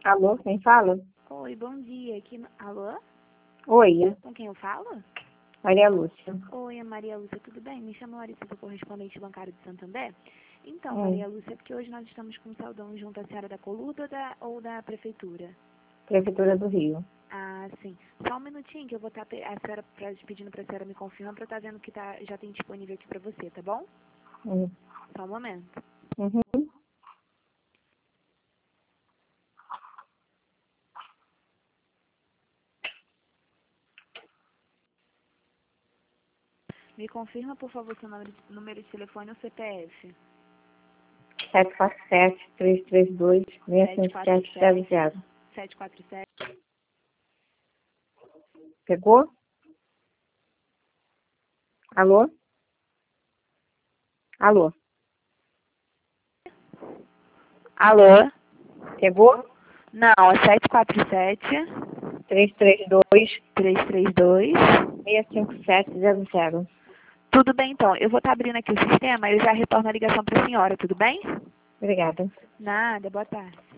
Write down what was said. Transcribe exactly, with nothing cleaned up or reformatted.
Alô, quem fala? Oi, bom dia. Aqui no... Alô? Oi, Com quem eu falo? Maria Lúcia. Oi, é Maria Lúcia, tudo bem? Me chamo Larissa, sou correspondente bancário de Santander. Então, Hum, Maria Lúcia, é porque hoje nós estamos com um saldão junto à senhora da Coluda ou da, ou da Prefeitura? Prefeitura do Rio. Ah, sim. Só um minutinho que eu vou estar a senhora pra, pedindo para a senhora me confirmar para estar vendo que tá, já tem disponível aqui para você, tá bom? Hum, Só um momento. Uhum. Me confirma, por favor, seu número, número de telefone ou C P F. sete quatro sete, três três dois, seis cinco sete zero zero. sete quatro sete. Pegou? Alô? Alô? Alô? Pegou? Não, é sete quatro sete, três três dois, três três dois. seis cinco sete zero zero. Tudo bem, então. Eu vou estar abrindo aqui o sistema e eu já retorno a ligação para a senhora, tudo bem? Obrigada. Nada, boa tarde.